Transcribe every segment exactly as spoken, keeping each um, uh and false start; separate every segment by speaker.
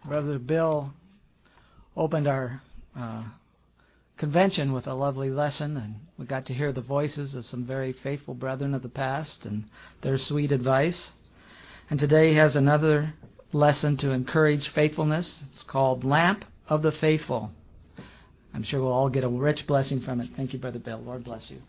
Speaker 1: Brother Bill opened our uh, convention with a lovely lesson, and we got to hear the voices of some very faithful brethren of the past and their sweet advice. And today he has another lesson to encourage faithfulness. It's called Lamp of the Faithful. I'm sure we'll all get a rich blessing from it. Thank you, Brother Bill. Lord bless you.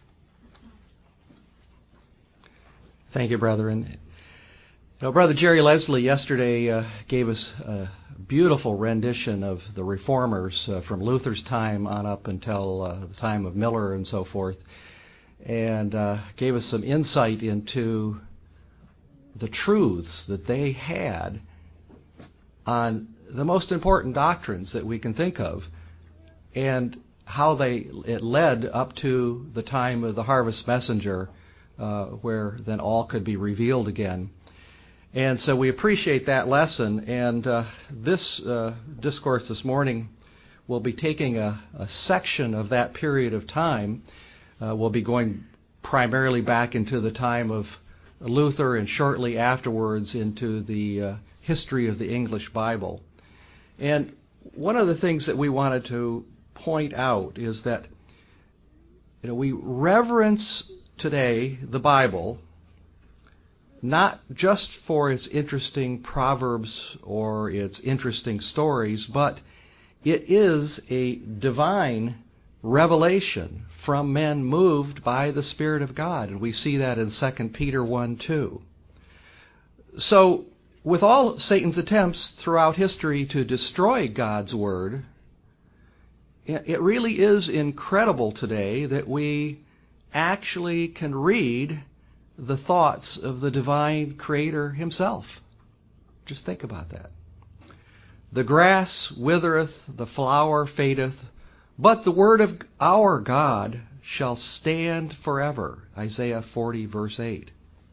Speaker 2: Thank you, brethren. You know, Brother Jerry Leslie yesterday uh, gave us a beautiful rendition of the Reformers uh, from Luther's time on up until uh, the time of Miller and so forth, and uh, gave us some insight into the truths that they had on the most important doctrines that we can think of, and how they it led up to the time of the Harvest Messenger, uh, where then all could be revealed again. And so we appreciate that lesson, and uh, this uh, discourse this morning will be taking a, a section of that period of time. Uh, we'll be going primarily back into the time of Luther and shortly afterwards into the uh, history of the English Bible. And one of the things that we wanted to point out is that, you know, we reverence today the Bible not just for its interesting proverbs or its interesting stories, but it is a divine revelation from men moved by the Spirit of God. And we see that in Second Peter one two. So, with all Satan's attempts throughout history to destroy God's Word, it really is incredible today that we actually can read the thoughts of the divine Creator Himself. Just think about that. The grass withereth, the flower fadeth, but the word of our God shall stand forever. Isaiah forty, verse eight.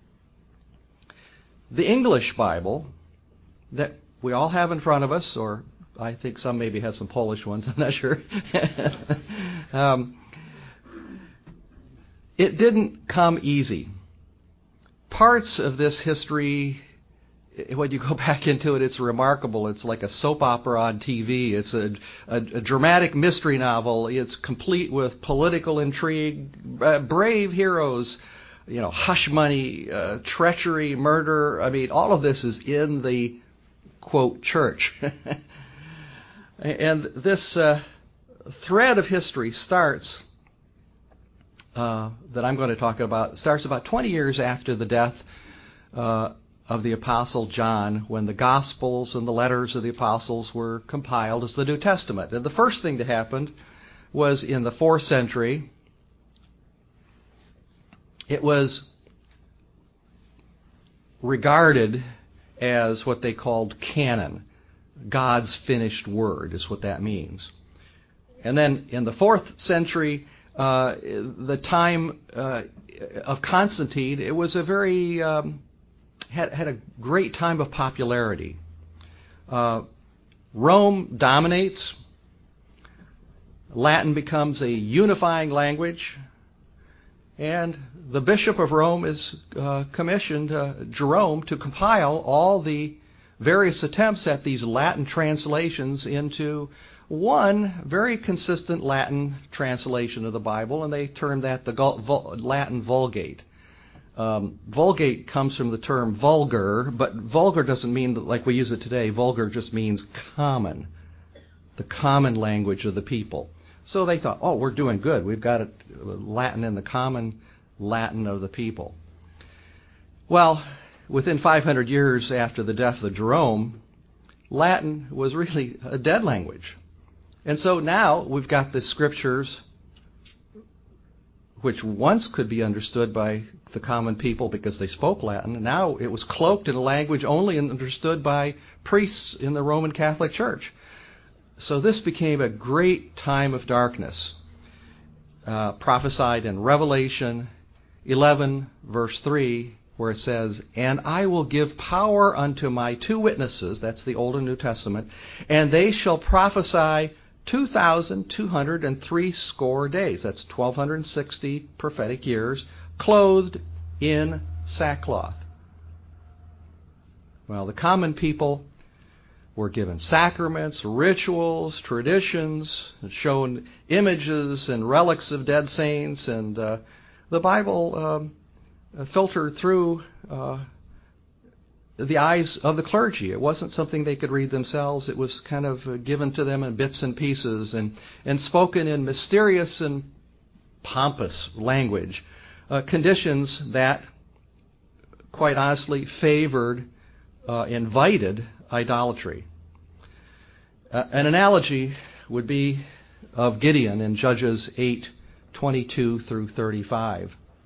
Speaker 2: The English Bible that we all have in front of us, or I think some maybe have some Polish ones, I'm not sure. um, it didn't come easy. Parts of this history, when you go back into it, it's remarkable. It's like a soap opera on T V. It's a, a, a dramatic mystery novel. It's complete with political intrigue, uh, brave heroes, you know, hush money, uh, treachery, murder. I mean, all of this is in the, quote, church. And this uh, thread of history starts, uh, that I'm going to talk about, starts about twenty years after the death uh, of the Apostle John, when the Gospels and the letters of the Apostles were compiled as the New Testament. And the first thing that happened was in the fourth century. It was regarded as what they called canon. God's finished word is what that means. And then in the fourth century, uh, the time uh, of Constantine, it was a very, um, had, had a great time of popularity. Uh, Rome dominates. Latin becomes a unifying language. And the Bishop of Rome is uh, commissioned, uh, Jerome, to compile all the various attempts at these Latin translations into one very consistent Latin translation of the Bible, and they term that the Latin Vulgate. Um, Vulgate comes from the term vulgar, but vulgar doesn't mean like we use it today. Vulgar just means common, the common language of the people. So they thought, oh, we're doing good. We've got it, Latin in the common Latin of the people. Well, within five hundred years after the death of Jerome, Latin was really a dead language. And so now we've got the scriptures which once could be understood by the common people because they spoke Latin, and now it was cloaked in a language only understood by priests in the Roman Catholic Church. So this became a great time of darkness, uh, prophesied in Revelation eleven, verse three, where it says, "And I will give power unto my two witnesses," that's the Old and New Testament, "and they shall prophesy two thousand two hundred and three score days," that's twelve sixty prophetic years, "clothed in sackcloth." Well, the common people were given sacraments, rituals, traditions, shown images and relics of dead saints, and uh, the Bible um, filtered through uh, the eyes of the clergy. It wasn't something they could read themselves. It was kind of uh, given to them in bits and pieces and, and spoken in mysterious and pompous language, uh, conditions that, quite honestly, favored, uh, invited idolatry. Uh, an analogy would be of Gideon in Judges eight twenty-two through thirty-five.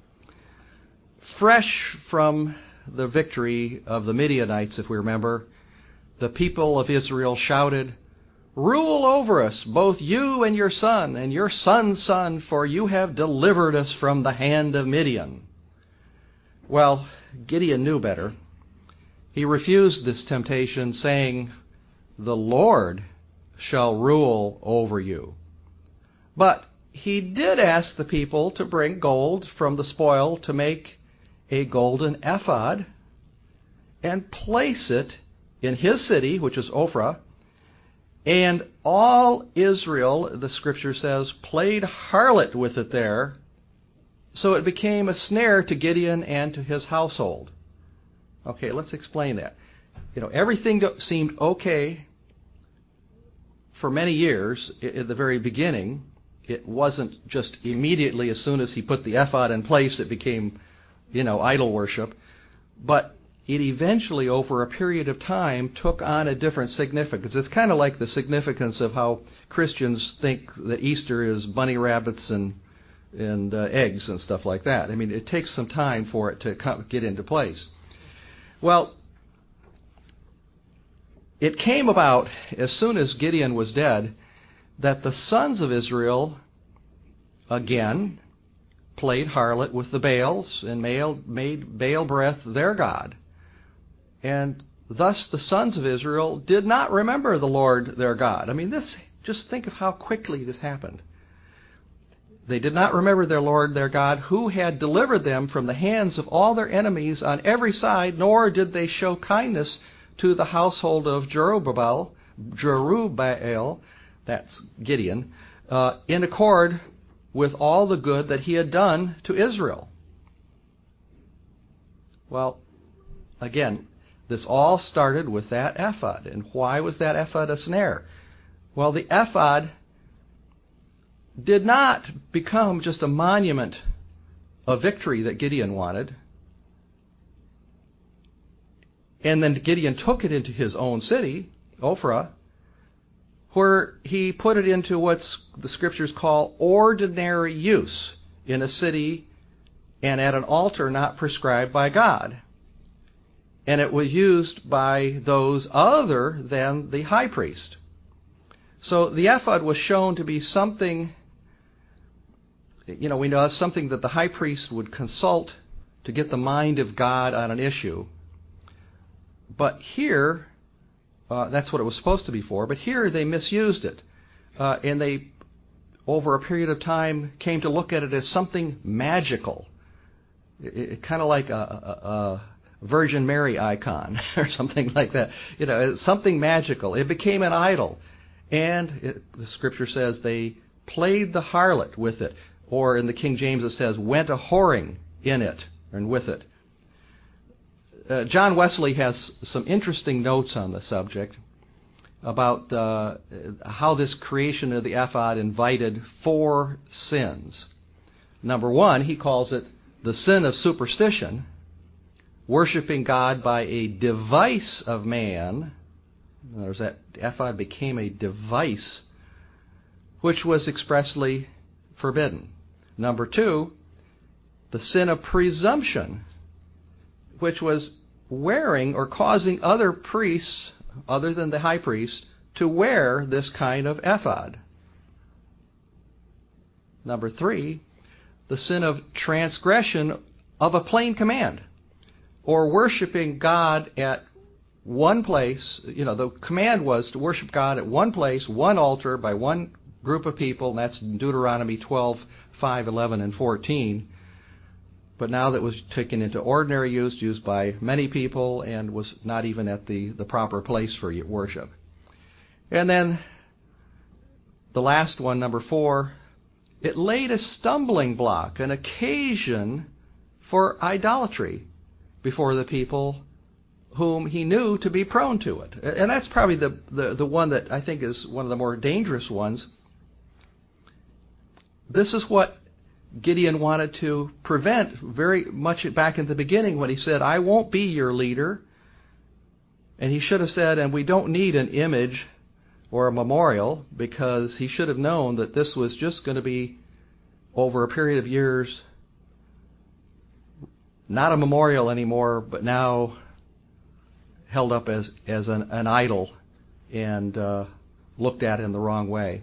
Speaker 2: Fresh from the victory of the Midianites, if we remember, the people of Israel shouted, "Rule over us, both you and your son, and your son's son, for you have delivered us from the hand of Midian." Well, Gideon knew better. He refused this temptation, saying, "The Lord shall rule over you." But he did ask the people to bring gold from the spoil to make a golden ephod and place it in his city, which is Ophrah. And all Israel, the scripture says, played harlot with it there, so it became a snare to Gideon and to his household. Okay, let's explain that. You know, everything seemed okay for many years at the very beginning. It wasn't just immediately as soon as he put the ephod in place it became, you know, idol worship. But it eventually, over a period of time, took on a different significance. It's kind of like the significance of how Christians think that Easter is bunny rabbits and and uh, eggs and stuff like that. I mean, it takes some time for it to come, get into place. Well, it came about as soon as Gideon was dead that the sons of Israel, again, played harlot with the Baals and made Baal-berith their god. And thus the sons of Israel did not remember the Lord their God. I mean, this, just think of how quickly this happened. They did not remember their Lord their God, who had delivered them from the hands of all their enemies on every side, nor did they show kindness to the household of Jerubbaal, Jerubbaal, that's Gideon, uh, in accord with all the good that he had done to Israel. Well, again, this all started with that ephod. And why was that ephod a snare? Well, the ephod did not become just a monument of victory that Gideon wanted. And then Gideon took it into his own city, Ophrah, where he put it into what the scriptures call ordinary use in a city and at an altar not prescribed by God. And it was used by those other than the high priest. So the ephod was shown to be something, you know, we know it's something that the high priest would consult to get the mind of God on an issue. But here, uh, that's what it was supposed to be for, but here they misused it. Uh, and they, over a period of time, came to look at it as something magical. It, it, kind of like a, a, a Virgin Mary icon or something like that. You know, it's something magical. It became an idol. And it, the scripture says they played the harlot with it. Or in the King James it says, went a whoring in it and with it. Uh, John Wesley has some interesting notes on the subject about uh, how this creation of the ephod invited four sins. Number one, he calls it the sin of superstition, worshiping God by a device of man. In other words, that ephod became a device which was expressly forbidden. Number two, the sin of presumption, which was wearing or causing other priests, other than the high priest, to wear this kind of ephod. Number three, the sin of transgression of a plain command, or worshiping God at one place. You know, the command was to worship God at one place, one altar, by one group of people, and that's Deuteronomy twelve, five, eleven, and fourteen. but now that was taken into ordinary use, used by many people, and was not even at the, the proper place for worship. And then the last one, number four, it laid a stumbling block, an occasion for idolatry before the people whom he knew to be prone to it. And that's probably the, the, the one that I think is one of the more dangerous ones. This is what Gideon wanted to prevent very much back in the beginning when he said, I won't be your leader. And he should have said, and we don't need an image or a memorial, because he should have known that this was just going to be, over a period of years, not a memorial anymore, but now held up as, as an, an idol and uh, looked at in the wrong way.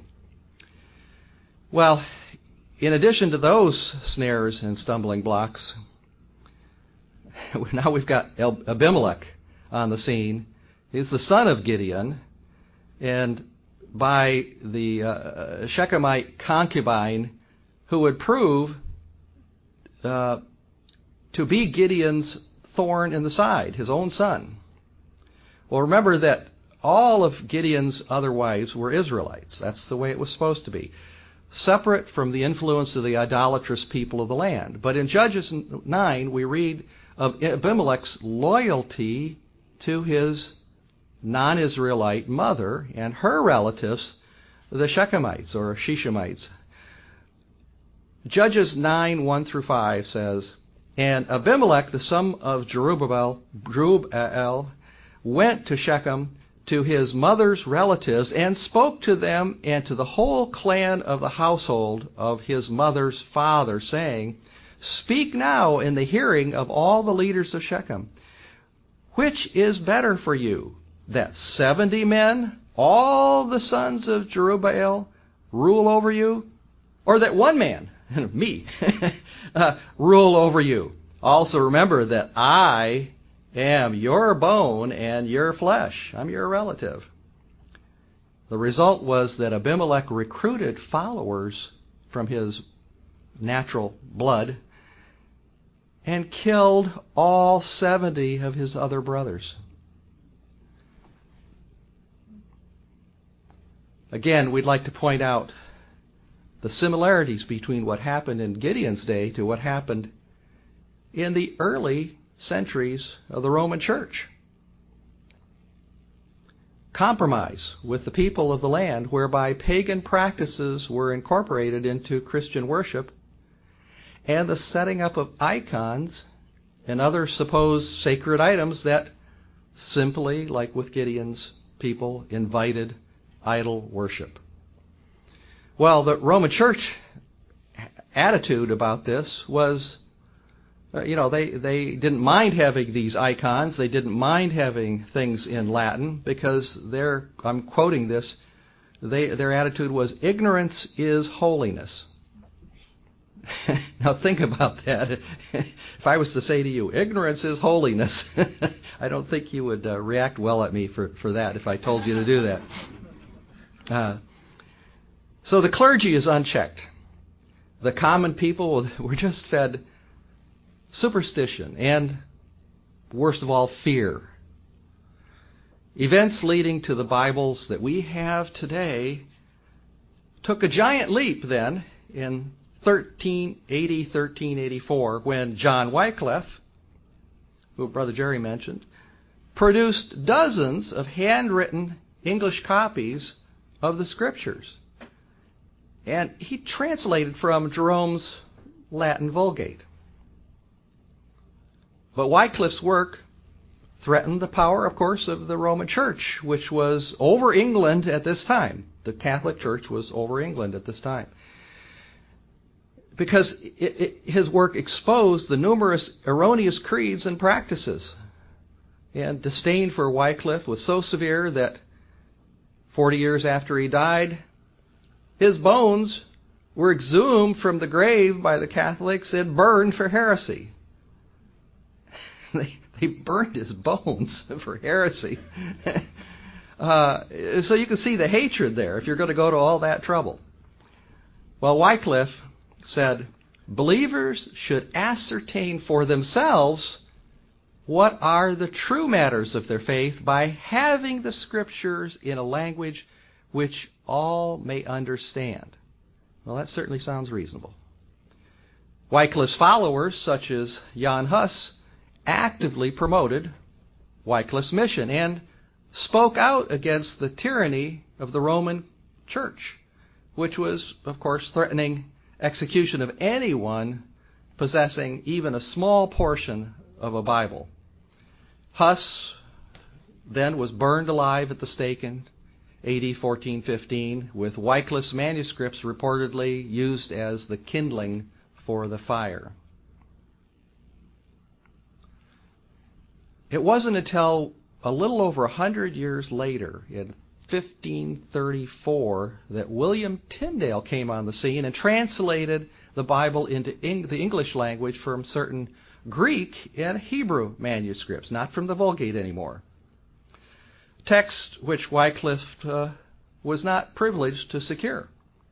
Speaker 2: Well, in addition to those snares and stumbling blocks, now we've got Abimelech on the scene. He's the son of Gideon, and by the uh, Shechemite concubine who would prove uh, to be Gideon's thorn in the side, his own son. Well, remember that all of Gideon's other wives were Israelites. That's the way it was supposed to be, separate from the influence of the idolatrous people of the land. But in Judges nine, we read of Abimelech's loyalty to his non-Israelite mother and her relatives, the Shechemites or Shechemites. Judges nine, one through five says, And Abimelech, the son of Jerubbaal, Jerubbaal, went to Shechem to his mother's relatives and spoke to them and to the whole clan of the household of his mother's father, saying, Speak now in the hearing of all the leaders of Shechem. Which is better for you, that seventy men, all the sons of Jerubbaal, rule over you, or that one man, me, uh, rule over you? Also remember that I am your bone and your flesh. I'm your relative. The result was that Abimelech recruited followers from his natural blood and killed all seventy of his other brothers. Again, we'd like to point out the similarities between what happened in Gideon's day to what happened in the early centuries of the Roman Church. Compromise with the people of the land, whereby pagan practices were incorporated into Christian worship, and the setting up of icons and other supposed sacred items that simply, like with Gideon's people, invited idol worship. Well, the Roman Church attitude about this was, uh, you know, they, they didn't mind having these icons. They didn't mind having things in Latin because their, I'm quoting this, they, their attitude was, ignorance is holiness. Now think about that. If I was to say to you, ignorance is holiness, I don't think you would uh, react well at me for, for that if I told you to do that. Uh, so the clergy is unchecked. The common people were just fed superstition and, worst of all, fear. Events leading to the Bibles that we have today took a giant leap then in thirteen eighty, thirteen eighty-four, when John Wycliffe, who Brother Jerry mentioned, produced dozens of handwritten English copies of the Scriptures. And he translated from Jerome's Latin Vulgate. But Wycliffe's work threatened the power, of course, of the Roman Church, which was over England at this time. The Catholic Church was over England at this time. Because it, it, his work exposed the numerous erroneous creeds and practices. And disdain for Wycliffe was so severe that forty years after he died, his bones were exhumed from the grave by the Catholics and burned for heresy. They, they burned his bones for heresy. uh, so you can see the hatred there if you're going to go to all that trouble. Well, Wycliffe said, believers should ascertain for themselves what are the true matters of their faith by having the Scriptures in a language which all may understand. Well, that certainly sounds reasonable. Wycliffe's followers, such as Jan Hus, actively promoted Wycliffe's mission and spoke out against the tyranny of the Roman Church, which was, of course, threatening execution of anyone possessing even a small portion of a Bible. Hus then was burned alive at the stake in A D fourteen fifteen, with Wycliffe's manuscripts reportedly used as the kindling for the fire. It wasn't until a little over a hundred years later, in fifteen thirty-four, that William Tyndale came on the scene and translated the Bible into Eng- the English language from certain Greek and Hebrew manuscripts, not from the Vulgate anymore. Text which Wycliffe uh, was not privileged to secure.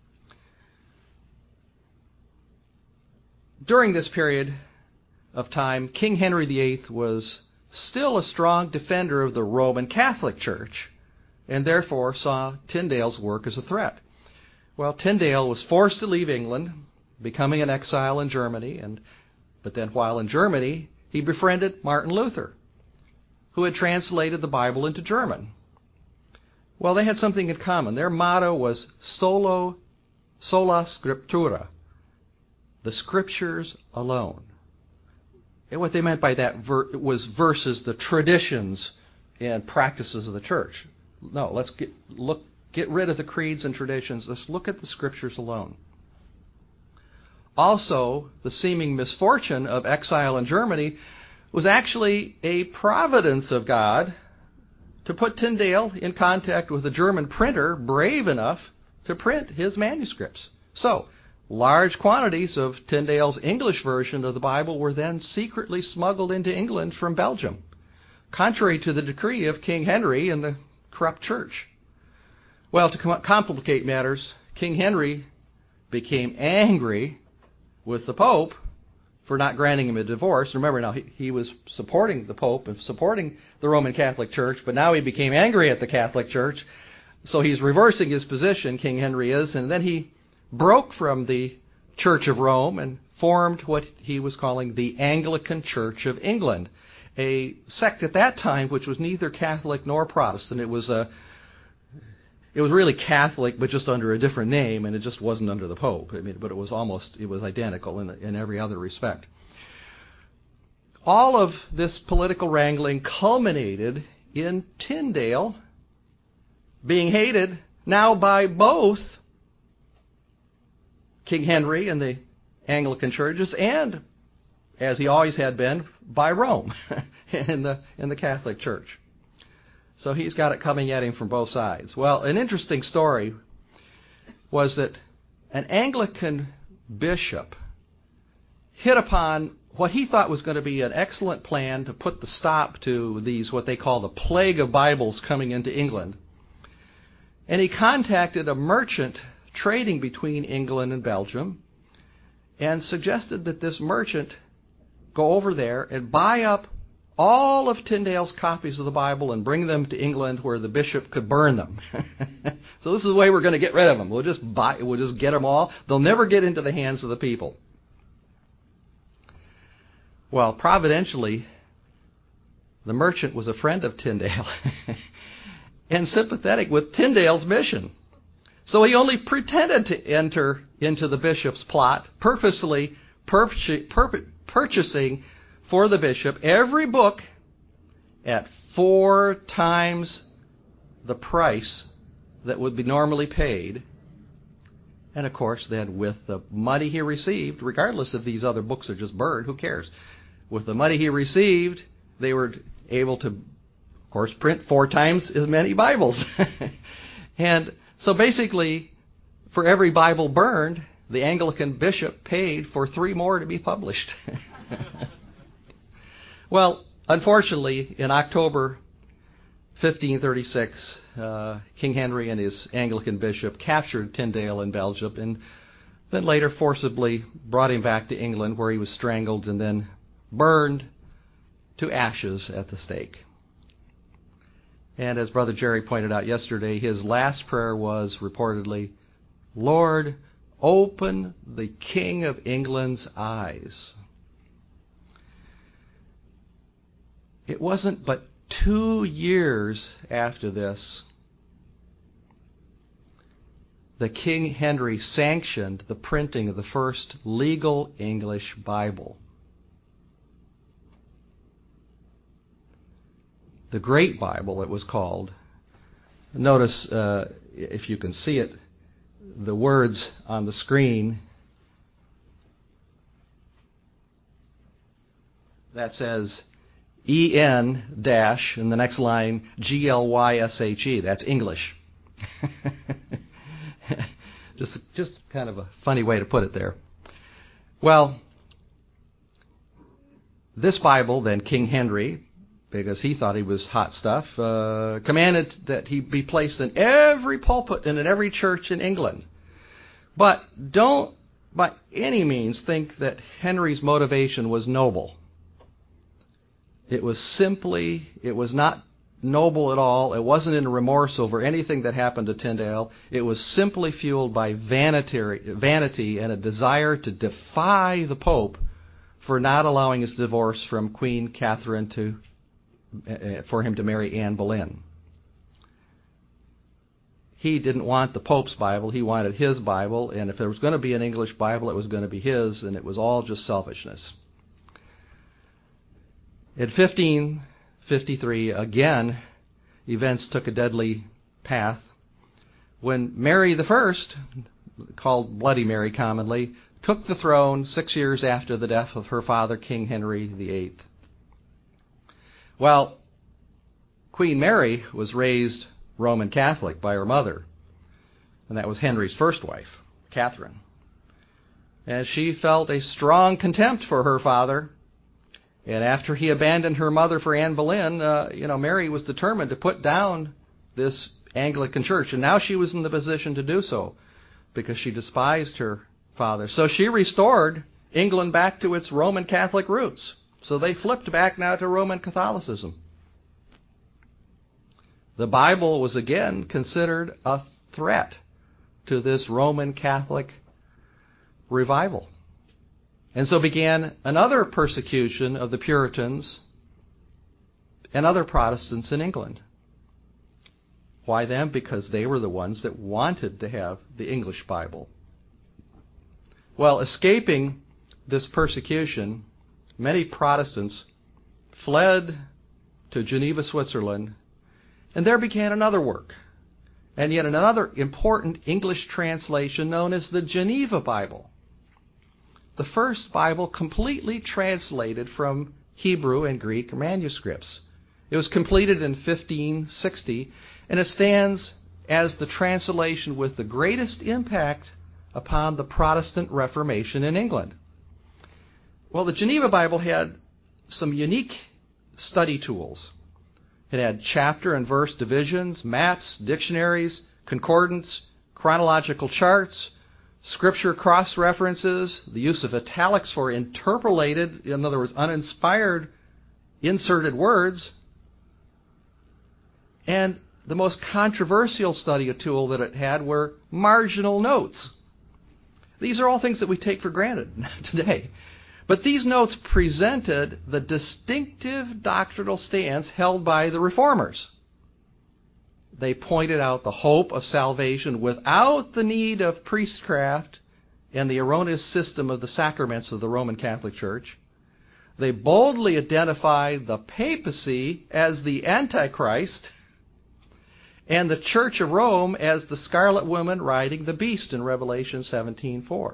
Speaker 2: During this period of time, King Henry the Eighth was still a strong defender of the Roman Catholic Church, and therefore saw Tyndale's work as a threat. Well, Tyndale was forced to leave England, becoming an exile in Germany, and but then while in Germany, he befriended Martin Luther, who had translated the Bible into German. Well, they had something in common. Their motto was solo, sola scriptura, the Scriptures alone. And what they meant by that ver- was versus the traditions and practices of the church. No, let's get look get rid of the creeds and traditions. Let's look at the Scriptures alone. Also, the seeming misfortune of exile in Germany was actually a providence of God to put Tyndale in contact with a German printer brave enough to print his manuscripts. So, large quantities of Tyndale's English version of the Bible were then secretly smuggled into England from Belgium, contrary to the decree of King Henry and the corrupt church. Well, to com- complicate matters, King Henry became angry with the Pope for not granting him a divorce. Remember now, he, he was supporting the Pope and supporting the Roman Catholic Church, but now he became angry at the Catholic Church, so he's reversing his position, King Henry is, and then he broke from the Church of Rome and formed what he was calling the Anglican Church of England, a sect at that time which was neither Catholic nor Protestant. It was a It was really Catholic, but just under a different name, and it just wasn't under the Pope. I mean, but it was almost, it was identical in, in every other respect. All of this political wrangling culminated in Tyndale being hated now by both King Henry and the Anglican churches, and, as he always had been, by Rome and the, and the Catholic Church. So he's got it coming at him from both sides. Well, an interesting story was that an Anglican bishop hit upon what he thought was going to be an excellent plan to put the stop to these, what they call the plague of Bibles coming into England. And he contacted a merchant trading between England and Belgium and suggested that this merchant go over there and buy up all of Tyndale's copies of the Bible and bring them to England where the bishop could burn them. So this is the way we're going to get rid of them. We'll just buy, we'll just get them all. They'll never get into the hands of the people. Well, providentially, the merchant was a friend of Tyndale and sympathetic with Tyndale's mission. So he only pretended to enter into the bishop's plot, purposely pur- pur- purchasing for the bishop every book at four times the price that would be normally paid. And of course, then with the money he received, regardless if these other books are just burned, who cares? With the money he received, they were able to, of course, print four times as many Bibles. And so basically, for every Bible burned, the Anglican bishop paid for three more to be published. Well, unfortunately, in October fifteen thirty-six, uh, King Henry and his Anglican bishop captured Tyndale in Belgium and then later forcibly brought him back to England, where he was strangled and then burned to ashes at the stake. And as Brother Jerry pointed out yesterday, his last prayer was reportedly, "Lord, open the King of England's eyes." It wasn't but two years after this that King Henry sanctioned the printing of the first legal English Bible. The Great Bible, it was called. Notice, uh, if you can see it, the words on the screen. That says E N dash, in the next line, G L Y S H E. That's English. just, just kind of a funny way to put it there. Well, this Bible, then, King Henry, because he thought he was hot stuff, uh, commanded that he be placed in every pulpit and in every church in England. But don't by any means think that Henry's motivation was noble. It was simply, it was not noble at all. It wasn't in remorse over anything that happened to Tyndale. It was simply fueled by vanity, vanity and a desire to defy the Pope for not allowing his divorce from Queen Catherine to uh, for him to marry Anne Boleyn. He didn't want the Pope's Bible. He wanted his Bible, and if there was going to be an English Bible, it was going to be his, and it was all just selfishness. In fifteen fifty-three, again, events took a deadly path when Mary the First, called Bloody Mary commonly, took the throne six years after the death of her father, King Henry the Eighth. Well, Queen Mary was raised Roman Catholic by her mother, and that was Henry's first wife, Catherine. And she felt a strong contempt for her father. And after he abandoned her mother for Anne Boleyn, uh, you know, Mary was determined to put down this Anglican church. And now she was in the position to do so because she despised her father. So she restored England back to its Roman Catholic roots. So they flipped back now to Roman Catholicism. The Bible was again considered a threat to this Roman Catholic revival. And so began another persecution of the Puritans and other Protestants in England. Why them? Because they were the ones that wanted to have the English Bible. Well, escaping this persecution, many Protestants fled to Geneva, Switzerland, and there began another work, and yet another important English translation known as the Geneva Bible. The first Bible completely translated from Hebrew and Greek manuscripts. It was completed in fifteen sixty, and it stands as the translation with the greatest impact upon the Protestant Reformation in England. Well, the Geneva Bible had some unique study tools. It had chapter and verse divisions, maps, dictionaries, concordance, chronological charts, scripture cross-references, the use of italics for interpolated, in other words, uninspired, inserted words, and the most controversial study tool that it had were marginal notes. These are all things that we take for granted today. But these notes presented the distinctive doctrinal stance held by the Reformers. They pointed out the hope of salvation without the need of priestcraft and the erroneous system of the sacraments of the Roman Catholic Church. They boldly identified the papacy as the Antichrist and the Church of Rome as the scarlet woman riding the beast in Revelation seventeen four.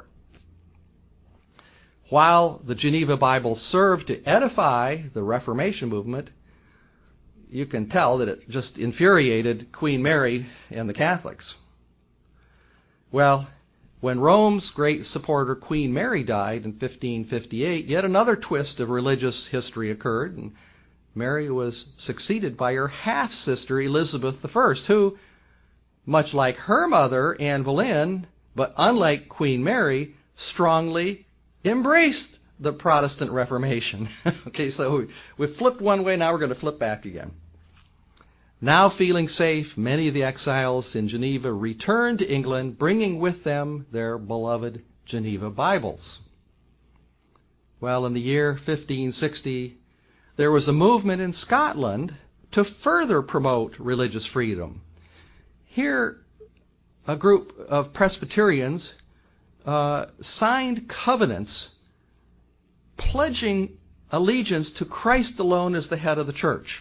Speaker 2: While the Geneva Bible served to edify the Reformation movement, you can tell that it just infuriated Queen Mary and the Catholics. Well, when Rome's great supporter Queen Mary died in fifteen fifty-eight, yet another twist of religious history occurred, and Mary was succeeded by her half-sister Elizabeth the First, who, much like her mother, Anne Boleyn, but unlike Queen Mary, strongly embraced the Protestant Reformation. Okay, so we, we flipped one way, now we're going to flip back again. Now feeling safe, many of the exiles in Geneva returned to England, bringing with them their beloved Geneva Bibles. Well, in the year fifteen sixty, there was a movement in Scotland to further promote religious freedom. Here, a group of Presbyterians uh, signed covenants pledging allegiance to Christ alone as the head of the church.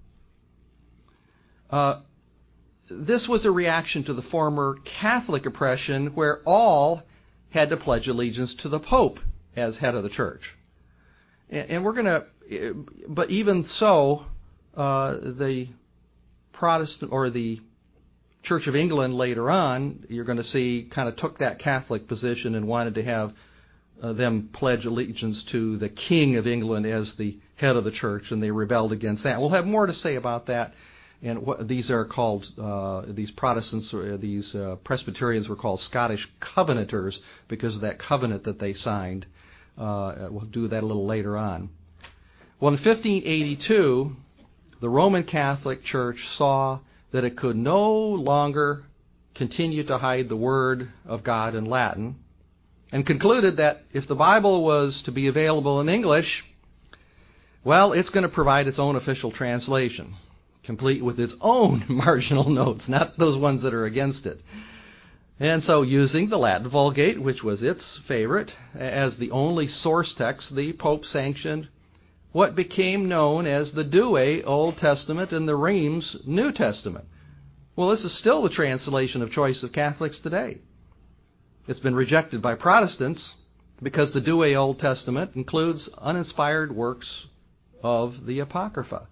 Speaker 2: Uh, this was a reaction to the former Catholic oppression where all had to pledge allegiance to the Pope as head of the church. And, and we're going to, but even so, uh, the Protestant or the Church of England later on, you're going to see, kind of took that Catholic position and wanted to have uh, them pledge allegiance to the King of England as the head of the church, and they rebelled against that. We'll have more to say about that. And what these are called, uh, these Protestants, or these uh, Presbyterians were called Scottish Covenanters because of that covenant that they signed. Uh, we'll do that a little later on. Well, in fifteen eighty-two, the Roman Catholic Church saw that it could no longer continue to hide the Word of God in Latin, and concluded that if the Bible was to be available in English, well, it's going to provide its own official translation, complete with its own marginal notes, not those ones that are against it. And so, using the Latin Vulgate, which was its favorite, as the only source text, the Pope sanctioned what became known as the Douay Old Testament and the Reims New Testament. Well, this is still the translation of choice of Catholics today. It's been rejected by Protestants because the Douay Old Testament includes uninspired works of the Apocrypha.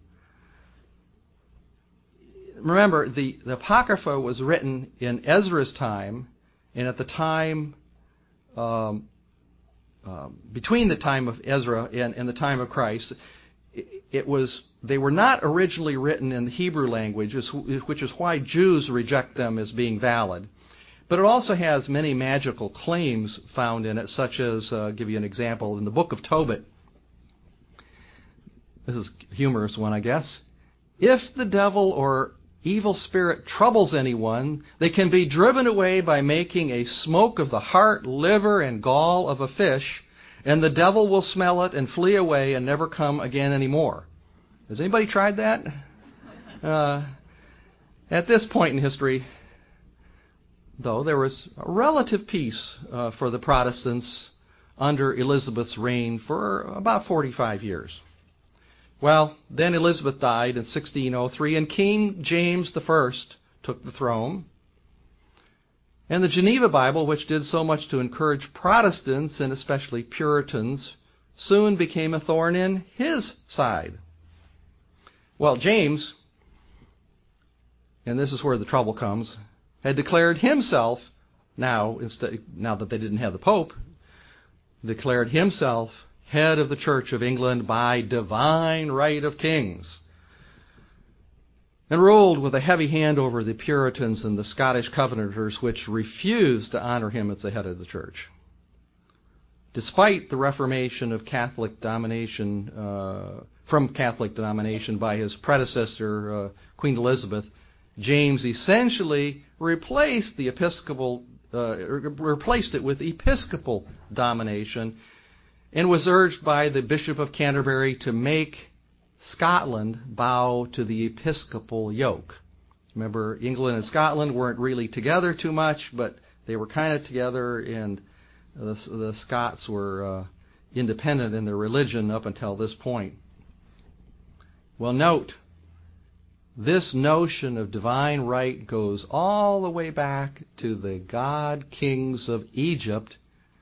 Speaker 2: Remember, the, the Apocrypha was written in Ezra's time, and at the time, um, uh, between the time of Ezra and, and the time of Christ, it, it was they were not originally written in the Hebrew language, which is why Jews reject them as being valid. But it also has many magical claims found in it, such as, uh, I'll give you an example, in the book of Tobit. This is a humorous one, I guess. If the devil or evil spirit troubles anyone, they can be driven away by making a smoke of the heart, liver, and gall of a fish, and the devil will smell it and flee away and never come again anymore. Has anybody tried that? Uh, at this point in history, though, there was a relative peace uh, for the Protestants under Elizabeth's reign for about forty-five years. Well, then Elizabeth died in sixteen oh three, and King James the First took the throne. And the Geneva Bible, which did so much to encourage Protestants, and especially Puritans, soon became a thorn in his side. Well, James, and this is where the trouble comes, had declared himself, now, instead, now that they didn't have the Pope, declared himself head of the Church of England by divine right of kings, and ruled with a heavy hand over the Puritans and the Scottish Covenanters, which refused to honor him as the head of the church. Despite the reformation of Catholic domination, uh, from Catholic domination by his predecessor, uh, Queen Elizabeth, James essentially replaced the Episcopal, uh, replaced it with Episcopal domination, and was urged by the Bishop of Canterbury to make Scotland bow to the Episcopal yoke. Remember, England and Scotland weren't really together too much, but they were kind of together, and the, the Scots were uh, independent in their religion up until this point. Well, note, this notion of divine right goes all the way back to the god kings of Egypt,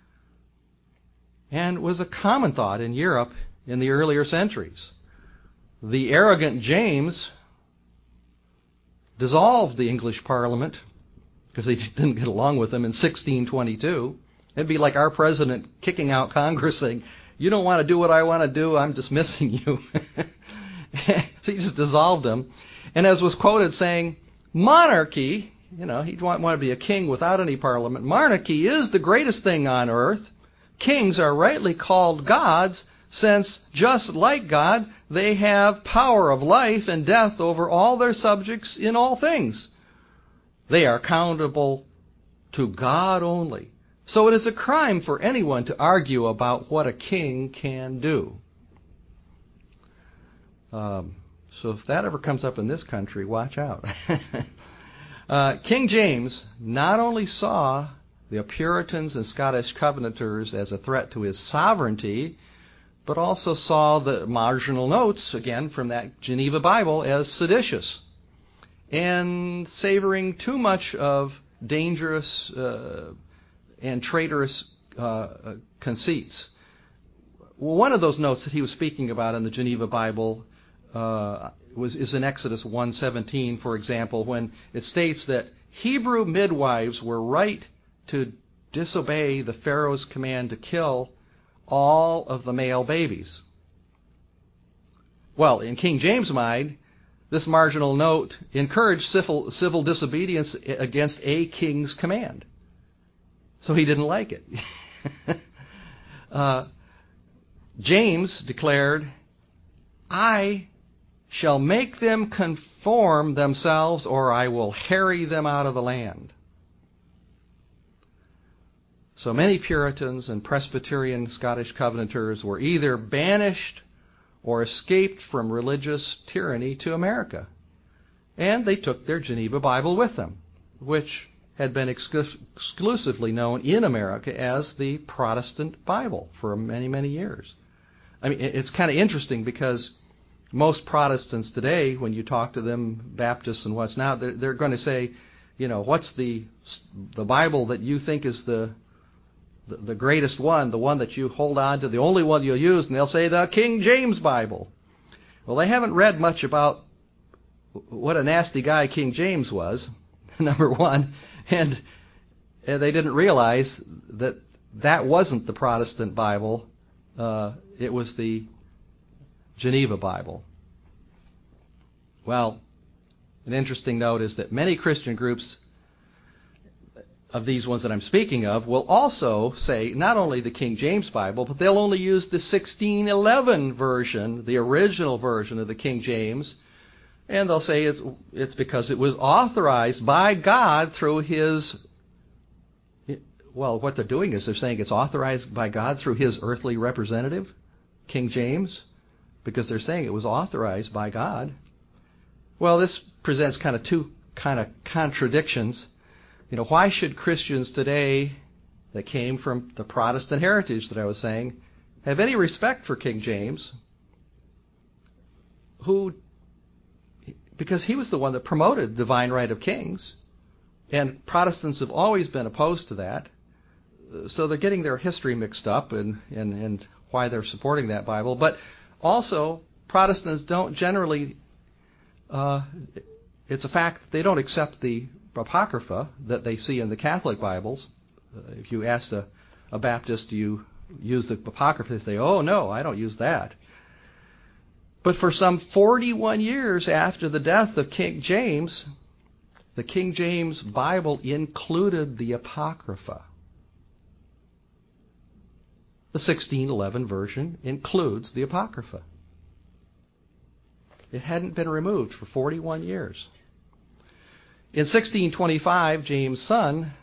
Speaker 2: and was a common thought in Europe in the earlier centuries. The arrogant James dissolved the English Parliament because they didn't get along with them in sixteen twenty-two. It'd be like our president kicking out Congress saying, you don't want to do what I want to do, I'm dismissing you. So he just dissolved them. And as was quoted saying, monarchy, you know, he'd want, want to be a king without any parliament. Monarchy is the greatest thing on earth. Kings are rightly called gods, since, just like God, they have power of life and death over all their subjects in all things. They are accountable to God only. So it is a crime for anyone to argue about what a king can do. Um, so if that ever comes up in this country, watch out. uh, King James not only saw the Puritans and Scottish Covenanters as a threat to his sovereignty, but also saw the marginal notes, again, from that Geneva Bible as seditious and savoring too much of dangerous uh, and traitorous uh, conceits. Well, one of those notes that he was speaking about in the Geneva Bible uh, was is in Exodus one seventeen, for example, when it states that Hebrew midwives were right to disobey the Pharaoh's command to kill all of the male babies. Well, in King James' mind, this marginal note encouraged civil, civil disobedience against a king's command. So he didn't like it. uh, James declared, I shall make them conform themselves, or I will harry them out of the land. So many Puritans and Presbyterian Scottish Covenanters were either banished or escaped from religious tyranny to America. And they took their Geneva Bible with them, which had been ex- exclusively known in America as the Protestant Bible for many, many years. I mean, it's kind of interesting because most Protestants today, when you talk to them, Baptists and what's now, they're, they're going to say, you know, what's the the Bible that you think is the The, the greatest one, the one that you hold on to, the only one you'll use, and they'll say the King James Bible. Well, they haven't read much about what a nasty guy King James was, number one, and, and they didn't realize that that wasn't the Protestant Bible. Uh, it was the Geneva Bible. Well, an interesting note is that many Christian groups of these ones that I'm speaking of will also say not only the King James Bible, but they'll only use the sixteen eleven version, the original version of the King James, and they'll say it's, it's because it was authorized by God through His, well, what they're doing is they're saying it's authorized by God through His earthly representative, King James, because they're saying it was authorized by God. Well, this presents kind of two kind of contradictions. You know, why should Christians today that came from the Protestant heritage that I was saying have any respect for King James, who, because he was the one that promoted divine right of kings, and Protestants have always been opposed to that, so they're getting their history mixed up and, and, and why they're supporting that Bible. But also, Protestants don't generally, uh, it's a fact that they don't accept the Apocrypha that they see in the Catholic Bibles. Uh, if you asked a, a Baptist, do you use the Apocrypha? They say, oh, no, I don't use that. But for some forty-one years after the death of King James, the King James Bible included the Apocrypha. The sixteen eleven version includes the Apocrypha. It hadn't been removed for forty-one years. In sixteen twenty-five, James' son,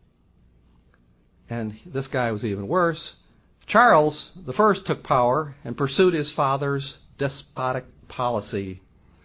Speaker 2: and this guy was even worse, Charles the First took power and pursued his father's despotic policy.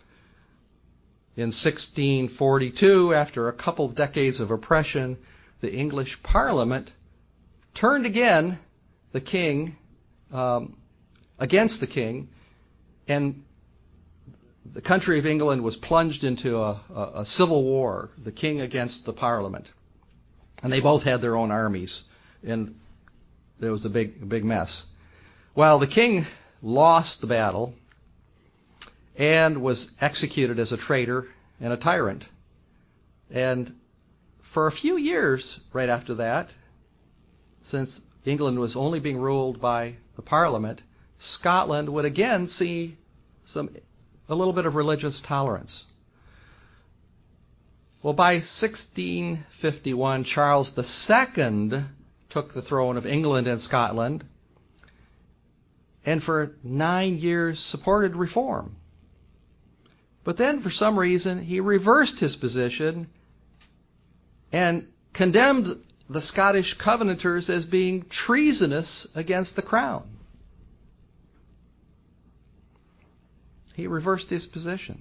Speaker 2: In sixteen forty-two, after a couple of decades of oppression, the English Parliament turned again the king um, against the king, and the country of England was plunged into a, a, a civil war, the king against the Parliament. And they both had their own armies, and there was a big, big mess. Well, the king lost the battle and was executed as a traitor and a tyrant. And for a few years right after that, since England was only being ruled by the Parliament, Scotland would again see some a little bit of religious tolerance. Well, by sixteen fifty-one, Charles the Second took the throne of England and Scotland, and for nine years supported reform. But then, for some reason, he reversed his position and condemned the Scottish Covenanters as being treasonous against the crown. He reversed his position.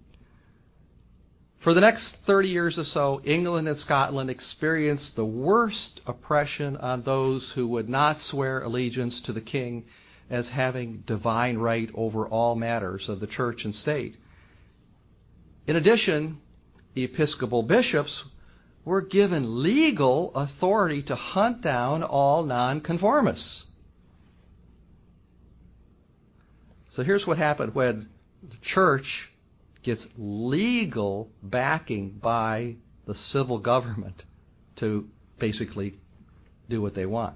Speaker 2: For the next thirty years or so, England and Scotland experienced the worst oppression on those who would not swear allegiance to the king as having divine right over all matters of the church and state. In addition, the Episcopal bishops were given legal authority to hunt down all nonconformists. So here's what happened when the church gets legal backing by the civil government to basically do what they want.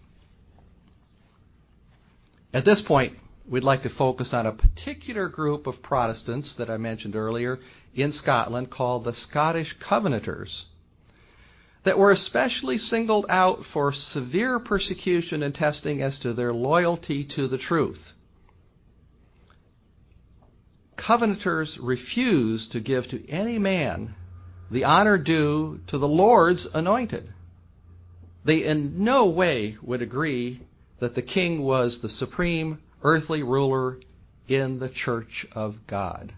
Speaker 2: At this point, we'd like to focus on a particular group of Protestants that I mentioned earlier in Scotland called the Scottish Covenanters, that were especially singled out for severe persecution and testing as to their loyalty to the truth. Covenanters refused to give to any man the honor due to the Lord's anointed. They in no way would agree that the king was the supreme earthly ruler in the church of God.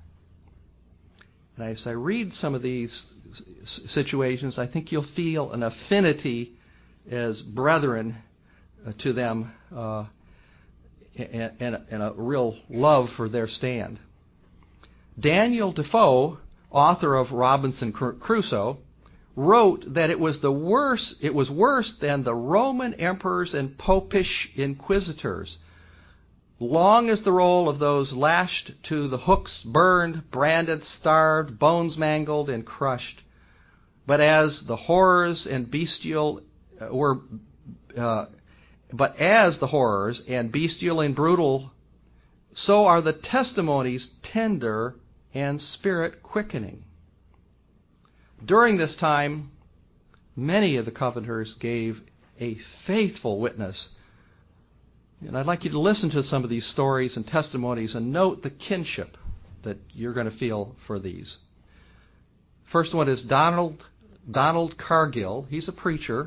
Speaker 2: And as I read some of these situations, I think you'll feel an affinity as brethren to them uh, and, and, and a real love for their stand. Daniel Defoe, author of Robinson Crusoe, wrote that it was the worst, it was worse than the Roman emperors and popish inquisitors. Long as the roll of those lashed to the hooks, burned, branded, starved, bones mangled, and crushed. But as the horrors and bestial uh, were, uh, but as the horrors and bestial and brutal, so are the testimonies tender and spirit quickening. During this time, many of the Covenanters gave a faithful witness. And I'd like you to listen to some of these stories and testimonies and note the kinship that you're going to feel for these. First one is Donald Donald Cargill. He's a preacher.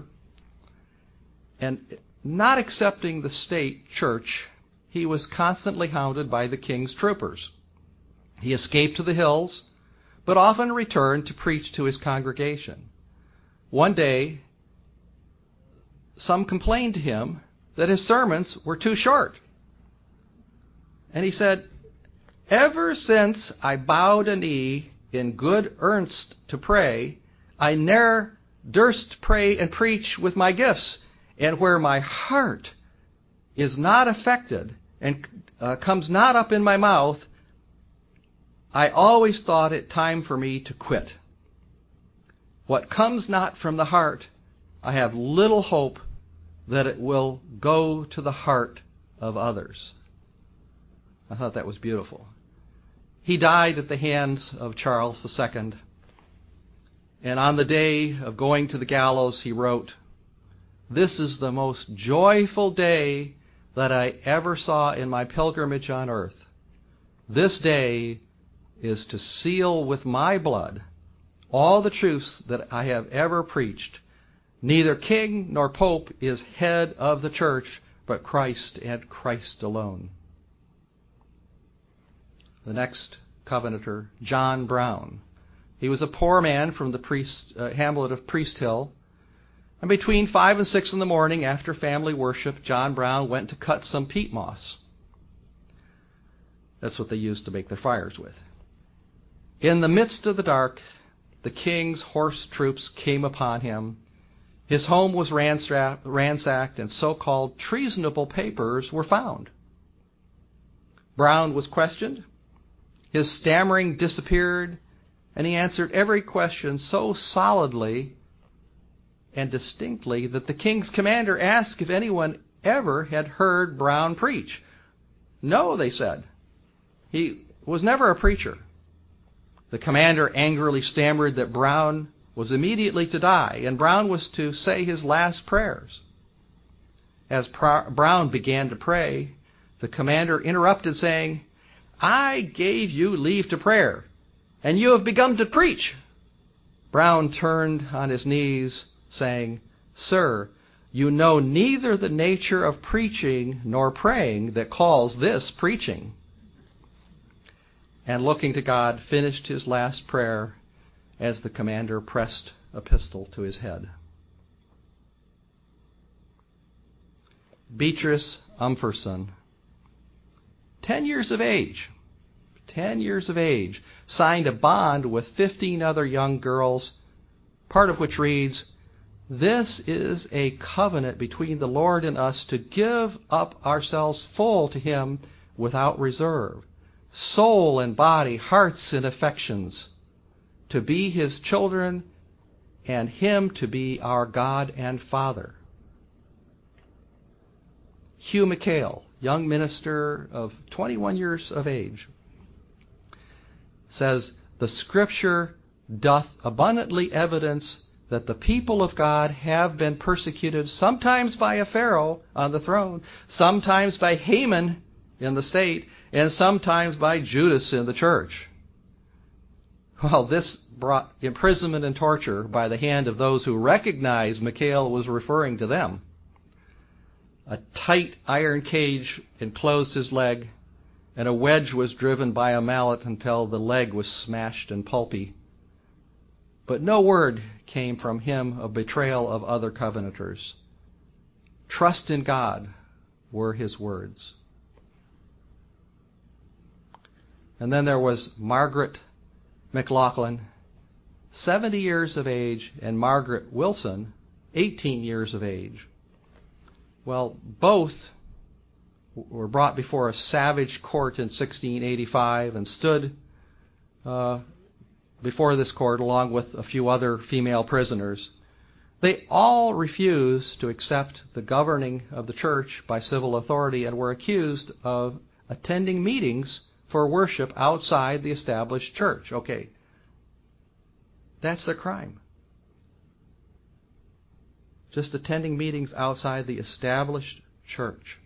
Speaker 2: And not accepting the state church, he was constantly hounded by the king's troopers. He escaped to the hills, but often returned to preach to his congregation. One day, some complained to him that his sermons were too short. And he said, "Ever since I bowed a knee in good earnest to pray, I ne'er durst pray and preach with my gifts. And where my heart is not affected and uh, comes not up in my mouth, I always thought it time for me to quit. What comes not from the heart, I have little hope that it will go to the heart of others." I thought that was beautiful. He died at the hands of Charles the Second. And on the day of going to the gallows, he wrote, "This is the most joyful day that I ever saw in my pilgrimage on earth. This day is to seal with my blood all the truths that I have ever preached. Neither king nor pope is head of the church, but Christ and Christ alone." The next Covenanter, John Brown. He was a poor man from the priest, uh, hamlet of Priest Hill. And between five and six in the morning, after family worship, John Brown went to cut some peat moss. That's what they used to make their fires with. In the midst of the dark, the king's horse troops came upon him. His home was ransacked, and so-called treasonable papers were found. Brown was questioned. His stammering disappeared, and he answered every question so solidly and distinctly that the king's commander asked if anyone ever had heard Brown preach. "No," they said. "He was never a preacher." The commander angrily stammered that Brown was immediately to die, and Brown was to say his last prayers. As Brown began to pray, the commander interrupted, saying, "I gave you leave to prayer, and you have begun to preach." Brown turned on his knees, saying, "Sir, you know neither the nature of preaching nor praying that calls this preaching." And looking to God, finished his last prayer as the commander pressed a pistol to his head. Beatrice Umferson, ten years of age, ten years of age, signed a bond with fifteen other young girls, part of which reads, "This is a covenant between the Lord and us to give up ourselves full to Him without reserve, soul and body, hearts and affections, to be His children and Him to be our God and Father." Hugh McHale, young minister of twenty-one years of age, says, "The Scripture doth abundantly evidence that the people of God have been persecuted, sometimes by a Pharaoh on the throne, sometimes by Haman in the state, and sometimes by Judas in the church." Well, this brought imprisonment and torture by the hand of those who recognized McHale was referring to them. A tight iron cage enclosed his leg, and a wedge was driven by a mallet until the leg was smashed and pulpy. But no word came from him of betrayal of other covenanters. "Trust in God," were his words. And then there was Margaret McLaughlin, seventy years of age, and Margaret Wilson, eighteen years of age. Well, both were brought before a savage court in sixteen eighty-five and stood uh, before this court along with a few other female prisoners. They all refused to accept the governing of the church by civil authority and were accused of attending meetings for worship outside the established church. Okay, that's their crime. Just attending meetings outside the established church.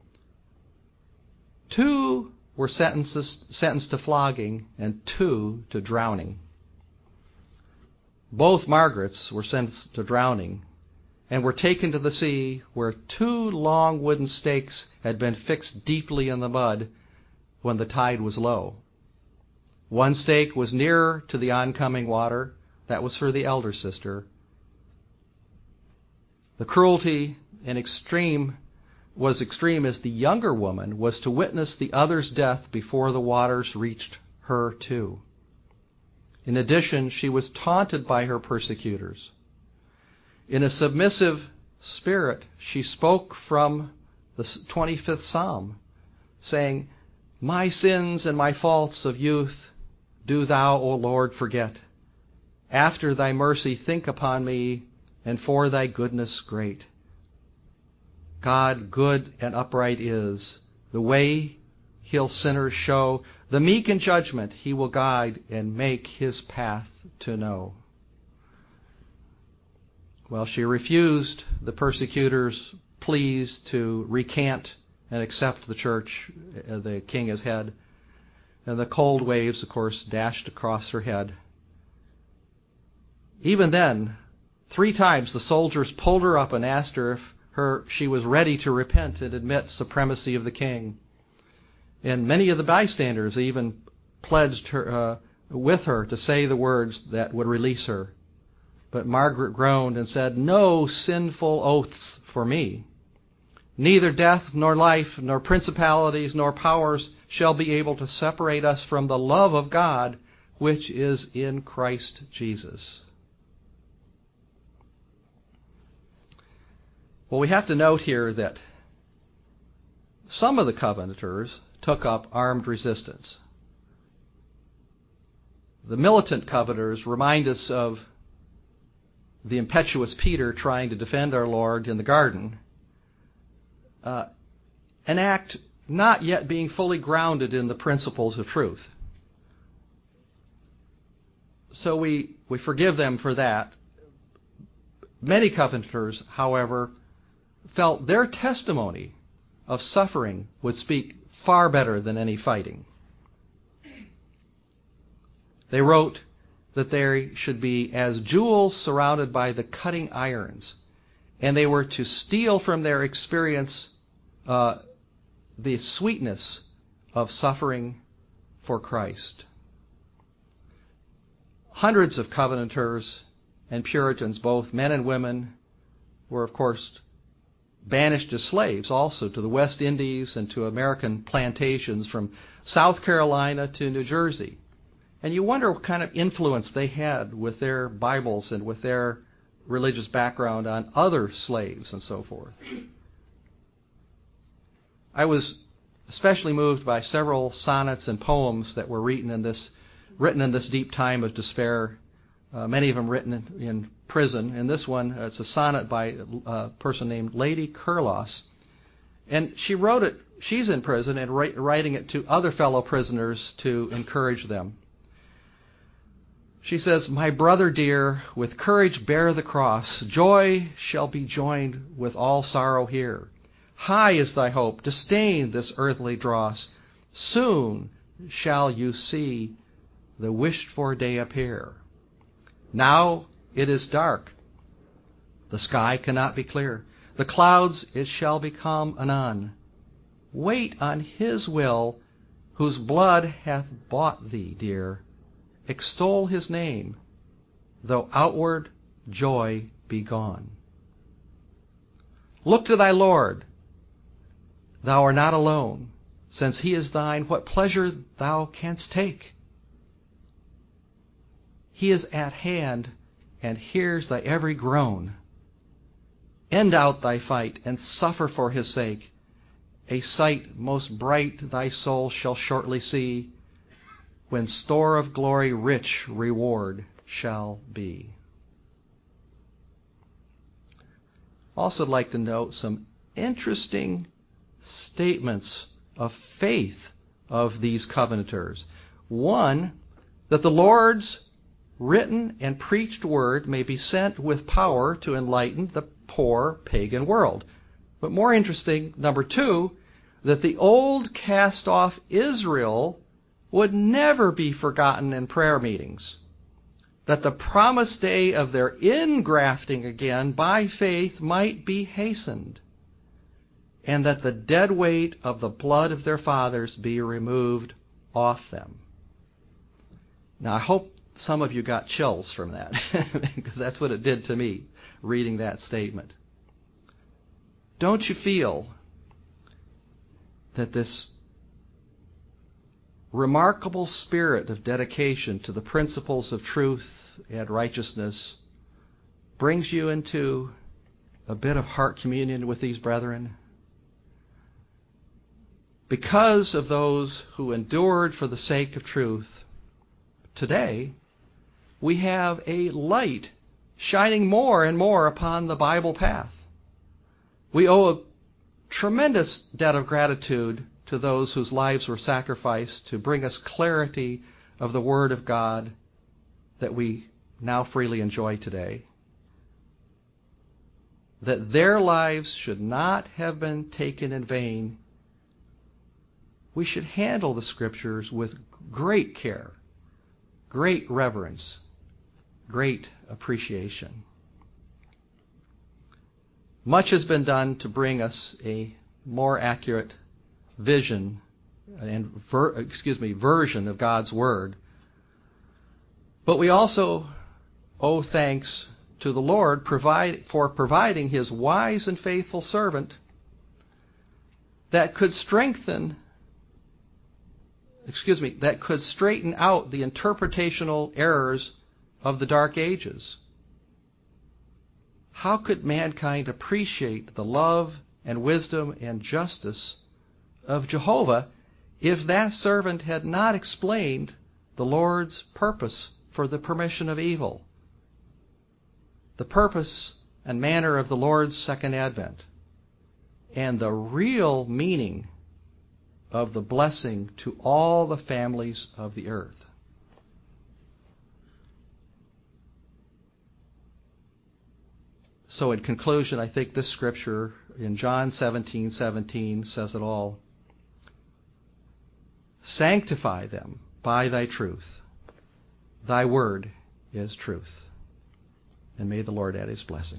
Speaker 2: Two were sentences, sentenced to flogging and two to drowning. Both Margarets were sentenced to drowning and were taken to the sea, where two long wooden stakes had been fixed deeply in the mud when the tide was low. One stake was nearer to the oncoming water. That was for the elder sister. The cruelty and extreme was extreme as the younger woman was to witness the other's death before the waters reached her too. In addition, she was taunted by her persecutors. In a submissive spirit, she spoke from the twenty-fifth Psalm, saying, "My sins and my faults of youth do thou, O Lord, forget. After thy mercy think upon me, and for thy goodness great." God good and upright is. The way he'll sinners show. The meek in judgment he will guide and make his path to know. Well, she refused the persecutors' pleas to recant and accept the church, uh, the king as head. And the cold waves, of course, dashed across her head. Even then, three times the soldiers pulled her up and asked her if her she was ready to repent and admit supremacy of the king. And many of the bystanders even pledged her uh, with her to say the words that would release her. But Margaret groaned and said, "No sinful oaths for me. Neither death, nor life, nor principalities, nor powers shall be able to separate us from the love of God, which is in Christ Jesus." Well, we have to note here that some of the Covenanters took up armed resistance. The militant Covenanters remind us of the impetuous Peter trying to defend our Lord in the garden, uh, an act not yet being fully grounded in the principles of truth. so we, we forgive them for that. Many Covenanters, however, felt their testimony of suffering would speak far better than any fighting. They wrote that they should be as jewels surrounded by the cutting irons, and they were to steal from their experience uh, the sweetness of suffering for Christ. Hundreds of Covenanters and Puritans, both men and women, were, of course, banished as slaves also to the West Indies and to American plantations from South Carolina to New Jersey. And you wonder what kind of influence they had with their Bibles and with their religious background on other slaves and so forth. I was especially moved by several sonnets and poems that were written in this, written in this deep time of despair, uh, many of them written in, in prison. And this one, uh, it's a sonnet by a person named Lady Curlos. And she wrote it, she's in prison, and write, writing it to other fellow prisoners to encourage them. She says, "My brother dear, with courage bear the cross. Joy shall be joined with all sorrow here. High is thy hope, disdain this earthly dross. Soon shall you see the wished-for day appear. Now it is dark, the sky cannot be clear. The clouds it shall become anon. Wait on his will, whose blood hath bought thee, dear. Extol his name, though outward joy be gone. Look to thy Lord, thou art not alone. Since he is thine, what pleasure thou canst take. He is at hand and hears thy every groan. End out thy fight and suffer for his sake. A sight most bright thy soul shall shortly see, when store of glory rich reward shall be." Also, I'd like to note some interesting statements of faith of these Covenanters. One, that the Lord's written and preached word may be sent with power to enlighten the poor pagan world. But more interesting, number two, that the old cast-off Israel would never be forgotten in prayer meetings, that the promised day of their ingrafting again by faith might be hastened, and that the dead weight of the blood of their fathers be removed off them. Now, I hope some of you got chills from that, because that's what it did to me, reading that statement. Don't you feel that this remarkable spirit of dedication to the principles of truth and righteousness brings you into a bit of heart communion with these brethren? Because of those who endured for the sake of truth, today we have a light shining more and more upon the Bible path. We owe a tremendous debt of gratitude to those whose lives were sacrificed to bring us clarity of the Word of God that we now freely enjoy today. That their lives should not have been taken in vain. We should handle the Scriptures with great care, great reverence, great appreciation. Much has been done to bring us a more accurate vision and ver, excuse me, version of God's Word. But we also owe thanks to the Lord provide, for providing His wise and faithful servant that could strengthen, excuse me, that could straighten out the interpretational errors of the Dark Ages. How could mankind appreciate the love and wisdom and justice of Jehovah if that servant had not explained the Lord's purpose for the permission of evil, the purpose and manner of the Lord's second advent, and the real meaning of the blessing to all the families of the earth? So in conclusion, I think this scripture in John seventeen seventeen says it all. Sanctify them by thy truth. Thy word is truth. And may the Lord add his blessing.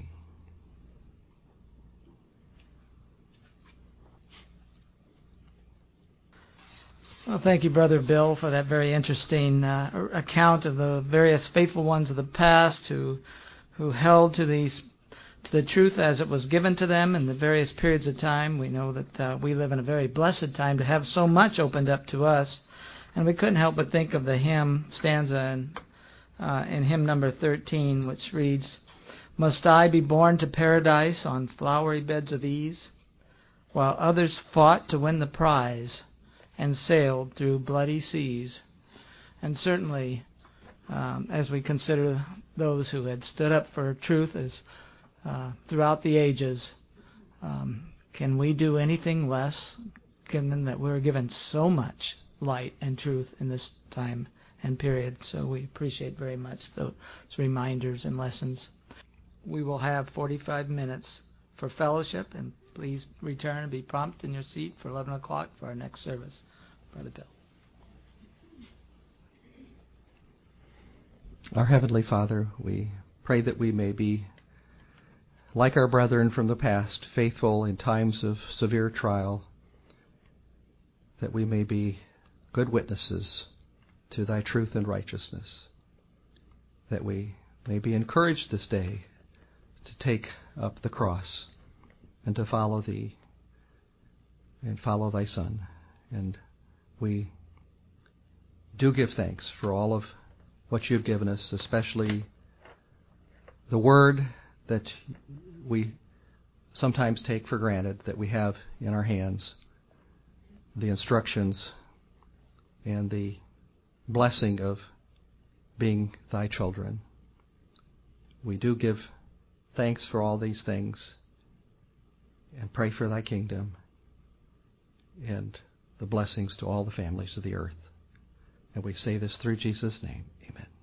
Speaker 1: Well, thank you, Brother Bill, for that very interesting uh, account of the various faithful ones of the past who who held to these to the truth as it was given to them in the various periods of time. We know that uh, we live in a very blessed time to have so much opened up to us, and we couldn't help but think of the hymn stanza in, uh, in hymn number thirteen, which reads, "Must I be born to paradise on flowery beds of ease, while others fought to win the prize and sailed through bloody seas?" And certainly, um, as we consider those who had stood up for truth as uh, throughout the ages, um, can we do anything less, given that we're given so much light and truth in this time and period? So we appreciate very much those reminders and lessons. We will have forty-five minutes for fellowship, and please return and be prompt in your seat for eleven o'clock for our next service. Brother Bill.
Speaker 2: Our Heavenly Father, we pray that we may be, like our brethren from the past, faithful in times of severe trial, that we may be good witnesses to thy truth and righteousness, that we may be encouraged this day to take up the cross and to follow thee and follow thy Son. And we do give thanks for all of what you've given us, especially the word that we sometimes take for granted that we have in our hands, the instructions and the blessing of being thy children. We do give thanks for all these things and pray for thy kingdom and the blessings to all the families of the earth. And we say this through Jesus' name. Amen.